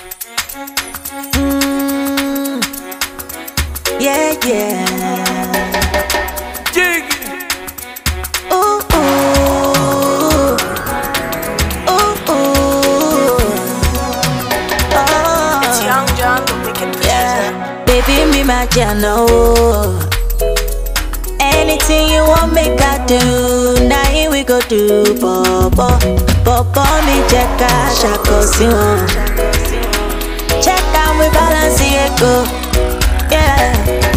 Yeah, yeah. Jiggy. Ooh, ooh. Ooh, ooh. Oh. It's Young John, the wicked producer. Yeah. Baby, me my piano. Anything you want, make I do. Now here we go do, Bobo. Bobo, me check out, shako si won. Check out, we balance it, go. Yeah.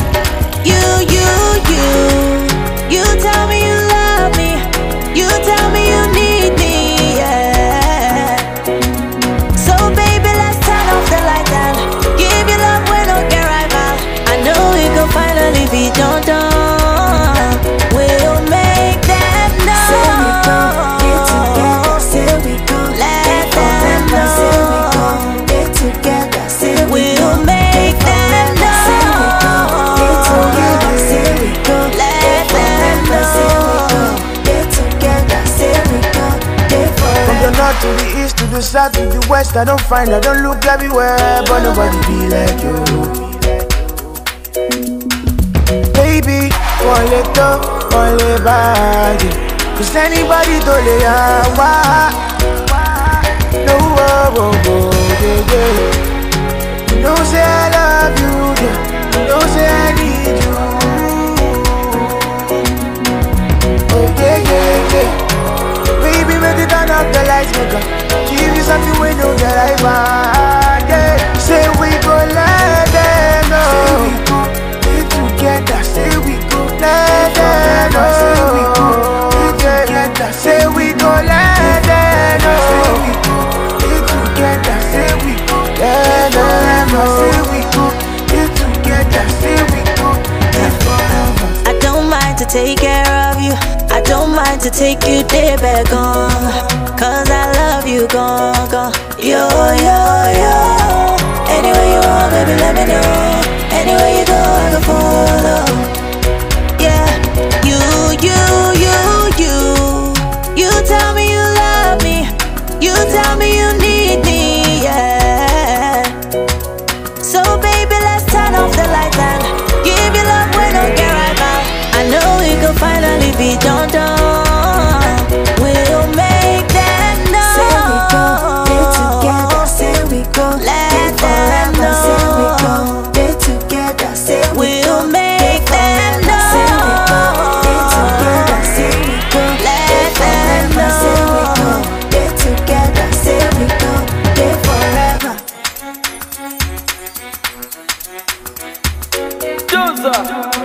You tell me you love me. You tell me you need me, yeah. So baby, let's turn off the light and give you love when no get right back. I know we can finally be done. We'll make them know. Say we gon' get together. Say we gon' Let them know. Say we gon' get together. Say we We'll gon' make them know. Say we gon' get together. Say we gon' Let them know. Say we gon' get together. Say we gon' get forever. From the north to the east to the south to the west, I don't look everywhere, but nobody be like you. Baby, one lay back. Cause anybody to lay out. No, yeah, yeah. You know say I love you, yeah. You know say I need you. Oh yeah, yeah, yeah. Baby, make it turn up the lights, make give you something we know that I want, yeah. Say we go let them know. Say we go get together. Say we go let them know. Say we go get together. Say we go let them know. Say we go get together. Say we go let them know. Say we go get together. Say we go get forever. I don't mind to take care of you. I don't mind to take you there back on. Cause I love you, gone. Yo. Anywhere you want, baby, let me know. Anywhere you go, I can follow. Yeah, you tell me you love me. You tell me you need me, yeah. So baby, let's turn off the lights and give you love when no get right back. I know we can finally be done. We'll make them know. Say we gon' get together. Say we gon' Let get them forever. know. Say we gon' get together. Say we We'll gon' make get them forever. know. Say we gon' get together. Say we gon' Let them forever. Say we know. gon' get together. Say we gon' get forever. Doza.